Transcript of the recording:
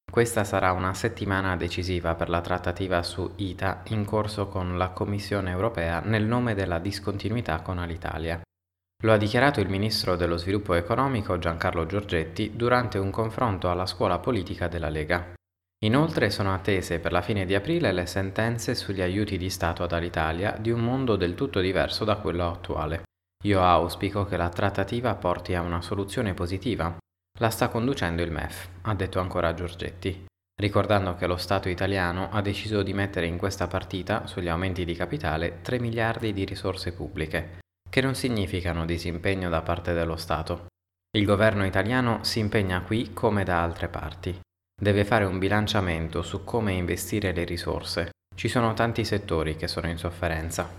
Questa sarà una settimana decisiva per la trattativa su ITA in corso con la Commissione europea nel nome della discontinuità con Alitalia. Lo ha dichiarato il ministro dello sviluppo economico Giancarlo Giorgetti durante un confronto alla scuola politica della Lega. Inoltre sono attese per la fine di aprile le sentenze sugli aiuti di Stato ad Alitalia di un mondo del tutto diverso da quello attuale. Io auspico che la trattativa porti a una soluzione positiva. La sta conducendo il MEF, ha detto ancora Giorgetti, ricordando che lo Stato italiano ha deciso di mettere in questa partita, sugli aumenti di capitale, 3 miliardi di risorse pubbliche, che non significano disimpegno da parte dello Stato. Il governo italiano si impegna qui come da altre parti. Deve fare un bilanciamento su come investire le risorse. Ci sono tanti settori che sono in sofferenza.